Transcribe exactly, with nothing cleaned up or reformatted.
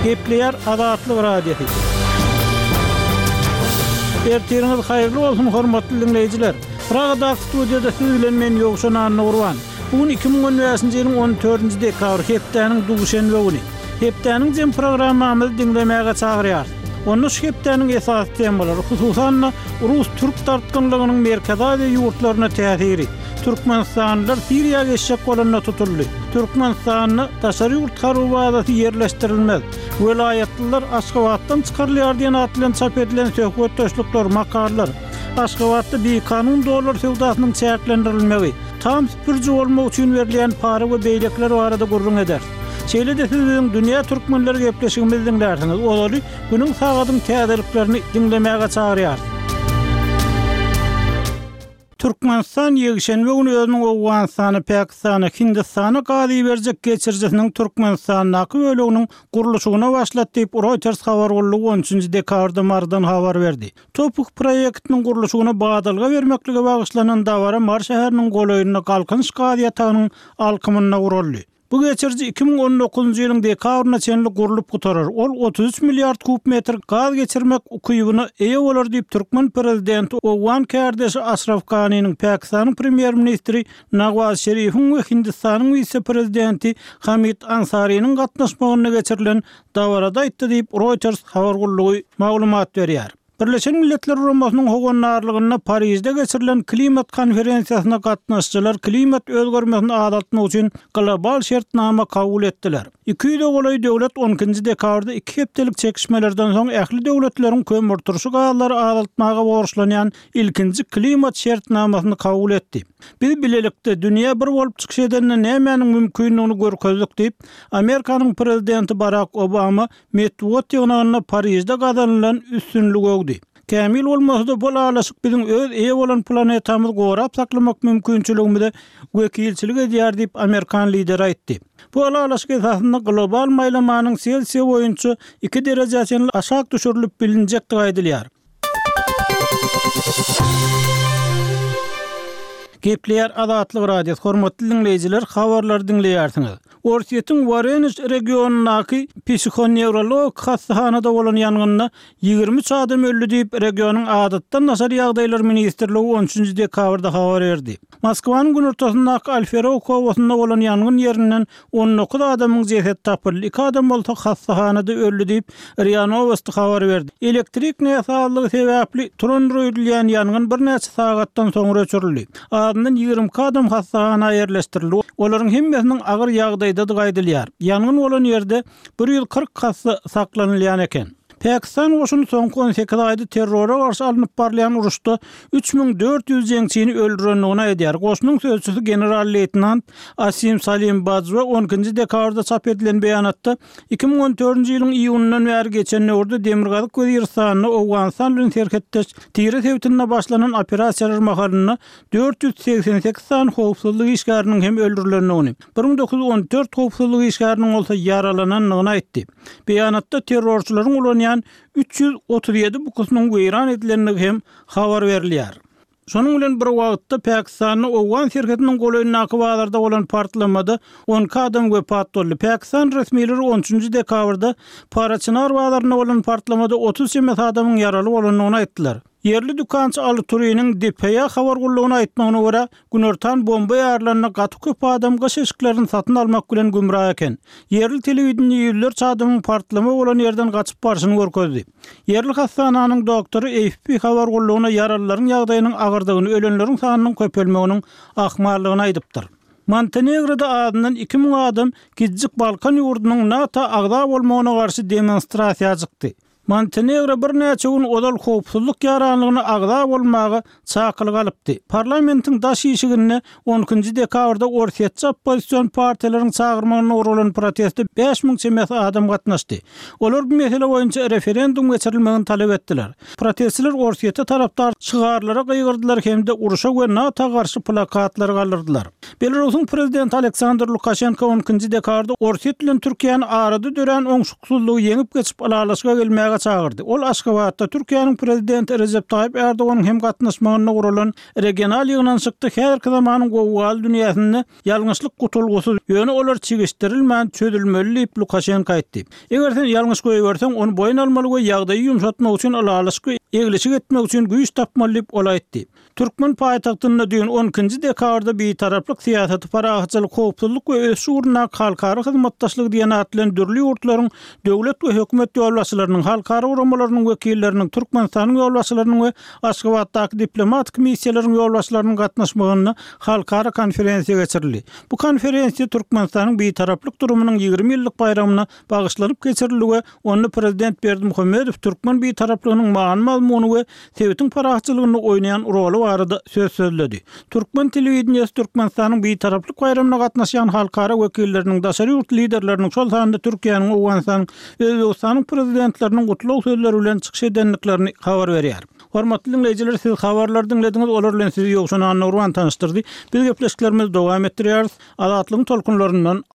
Gepleýär Azatlyk radiosu. Ertiriňiz haýyrly bolsun hormatly dinleýijiler. Pragada studiýada siz bilen men Ýogşan Nurwan. Bugun iki bin on beşinji ýylyň on dördünji dekabr hepdeniň duguşenbe güni. Hepdeniň jem programmamy dinlemäge çagyrýar. Onu şu hepdeniň esas temalary hususan Rus türk tartgynlygynyň merkezi we ýurtlaryna täsiri. Türkmenistanlylar Siriýa geçjek bolanyna tutuldy. Türkmenistanyny taşary ýurt garwadaty ýerleşdirilmez. Welayatlylar Aşgabatdan çykarylýar diýen atlan çap edilen söhbet töşlükler, makarlar. Aşgabatda bir kanun dolar sowdasynyň çäklendirilmegi, tam süpürji bolmak üçin berilen para we beýlekler barada gurrun eder. Şeýle de siziň dünýä türkmenleri gepleşigimizi dinlersiňiz. Olary günüň sagadyň täzeliklerini dinlemäge çagyrýar. Türkmenistan ýegişenbe güni özüniň Awganystany, Pakistany, Hindistany galy berjek geçirjisiniň Türkmenistanyňky böleginiň gurulşygyna başlat diýip Reuters habar boldugy on üçünji dekabrda mardan habar berdi. Topuk proýektiniň gurulşygyna badalga bermeklige bagyşlanan dawara Mar şäheriniň golaýyna galkynç gaýatynyň alkymyna guruldy. Bu geçirji iki bin on dokuzunji ýylyň dekabryna çenli gurulyp gutarar. Ol otuz üç milliard kub metr gaz geçirmek ukybyny eýe bolar diýip Türkmen prezidenti Owgan kardeşi Ashraf Ghani'niň, Pakistanyň premier ministri Nawaz Şerifiň we Hindistanyň vice prezidenti Hamid Ansarynyň gatnaşmagyna geçirilen dawarada aýtdy diýip Reuters habar gullugy maglumat berýär. Birleşen Milletler Guramasynyň hogonarlygyna Parisde geçirilen klimat konferensiýasyna gatnaşjylar klimat özgermesini azaltmak üçin global şertnama kabul etdiler. iki ýüze golaý döwlet on ikinji dekabrda iki hepdelik çekişmelerden soň ähli döwletleriň kömür turşy gazlary azaltmaga borçlanýan ilkinji klimat şertnamasyny kabul etdi. Biz bilelikde dünýä bir bolup çykyş edenden nämäniň mümkinligini görkezdik diýip Amerikanyň prezidenti Barack Obama Medvedew ýygyna Parisde gazanylan üstünlügi Kämil bolmasa bol alaşyk biziň öz eýe bolan planetamyzy gorap saklamak mümkinçiligimizi wekilçilik edýär diýip Amerikan lideri aýtdy. Bu alaşyk esasynda global maýlamanyň Selsiýa boýunça iki derejäçe aşak düşürilip bilinjek diýip aýdylýar. Gepleýär Azatlyk radiosu hormatly dinleýijiler, habarlar dinleýärsiňiz. Orsiýetiň Voronezh regionundaky psikoneurolog hastahanada bolan ýangynda ýigirmi üç adam öldü diýip regionyň adatdan nasar ýagdaýlar ministrligi on üçünji dekabrda habar berdi. Moskwanyň gün ortasyndaky Alferov kowasynda bolan ýangyn ýerinden on dokuz adamyň jesedi tapyldy. iki adam bolsa hastahanada öldü diýip R I A Novosti habar berdi. Elektrik näsalygy sebäpli turundur edilýän ýangyn bir näçe sagatdan soňra öçürildi. Adyndan ýigirmi adam hastahanaga ýerleşdirildi. Olaryň hemmesiniň agyr ýagdaýda gaýdylýar. Ýangyn bolan ýerde bir ýüz kırk hasta saklanylýan eken. Pakistan goşuny soňky on sekiz aýda terrora garşy alınıp barlayan uruşda üç bin dört yüz jeňçini öldürenligini aýdýar. Goşunyň sözçüsü general-leytenant Asim Salim Bajwa on ikinji dekabrda çap edilen beýanatda iki bin on dördünji ýylyň iýunundan bäri geçen nöwrde Demirgazyk we Ýyrsanyny Awganystan bilen serhetdeş Tire sewtine başlanan operasiýalar mahalyna dört yüz seksen sekiz san howpsuzlyk işgäriniň hem öldürilenligini, bir bin dokuz yüz on dört howpsuzlyk işgäriniň bolsa ýaralananlygyny aýtdy. Beýanatda terrorçylaryň ulanýan üç yüz otuz ýedi bukusynyň weýran edilenligi hem habar berilýär. Şonuň bilen bir wagtda Pakistanyň Owgan serhetiniň golaýynaky bazarda bolan partlamada on iki adam wepat boldy. Pakistan resmiýetleri on üçünji dekabrda Parachinar bazaryna bolan partlamada otuz sekiz adamyň ýaraly bolanyny aýtdylar. Yerli dükançy Ali Turiýanyň D P A habar gullugyna aýtmagyna görä, günörtan bomba ýarlaryna gaty köp adam gaş eşiklerini satyn almak bilen gümrah eken. Yerli telewizioniýa ýüzlerçe adamyň partlama bolan ýerden gaçyp barşyny görkezdi. Yerli hastananyň doktory A F P habar gullugyna ýaralylaryň ýagdaýynyň agyrdygyny, ölenleriň sanynyň köpelmeginiň ahmarlygyny aýdypdyr. Montenegroda adından iki bin adam Gizjik Balkan ýurdunyň NATO agda bolmagyna garşy demonstrasiýa çykdy. Montenegro bir näçe gün odal howpsuzlyk ýaranlygyny agda bolmagy çakylyk alypdy. Parlamentiň daş ýeşigine on ikinji dekabrda orsiýetçi opposision partiýalaryň çagyrmagyna urulan protestde beş min çemes adam gatnaşdy. Olar bu mesele boýunça referendum geçirilmegini talep etdiler. Protestçiler orsiýete tarapdar şygarlara gaýgyrdylar hemde uruşa we NATO garşy plakatlar galdyrdylar. Belarusyň prezidenti Aleksandr Lukashenko on ikinji dekabrda orsiýet bilen Türkiýany arada dören oňşuksuzlygy ýeňip geçip alalaşyga gelmäge ýygynaga çagyrdy. Ol Aşgabatda Türkiýanyň prezidenti Recep Tayyip Erdoğanyň hem gatnaşmagyna guralan regional ýygnançykda häzirki zamanyň gowgal dünýäsinde ýalňyşlyk gutulgusy ýöne olar çigişdirilmän çözülmeli diýip Lukashenko aýtdy. Eger sen ýalňyş goýberseň onu boyun almaly we ýagdaýy ýumşatmak üçin alalyşky eglişik etmek üçin güýç tapmaly diýip ol aýtdy. Türkmen paýtagtynda düýün on ikinji dekabrda bitaraplyk siýasaty parahatçylyk, howpsuzlyk we öz uruna halkara hyzmatdaşlyk diýen atlandyrly ýurtlaryň döwlet we hökümet ýolbaşçylarynyň, halkara uramalarynyň wekilleriniň, Türkmenistanyň ýolbaşçylarynyň we Aşgabatdaky diplomatik missiýalaryň ýolbaşçylarynyň gatnaşmagyna halkara konferensiýa geçirildi. Bu konferensiýa Türkmenistanyň bitaraplyk durumynyň ýygrimi ýyllyk baýramyna bagyşlanyp geçirildi we onu prezident Berdimuhammedow Türkmen bitaraplygynyň maňy mazmuny we sebetiň parahatçylygyny oýnaýan roly barada söz sözledi. Türkmen telewizionyasy Türkmenistanyň bitaraplyk baýramyna gatnaşan halkara wekilleriniň, daşary ýurt liderleriniň, şol sanda Türkiýanyň, Owganistanyň, Özbegistanyň prezidentleriniň gutlaw sözleri bilen çykyş edenliklerini habar berýär. Hormatly dinleyijiler, siz habarlar dinlediňiz, olar bilen sizi ýokşan Anna Urban tanıştyrdy. Biz gepleşiklerimizi dowam etdirýäris. Azatlygyň tolkunlaryndan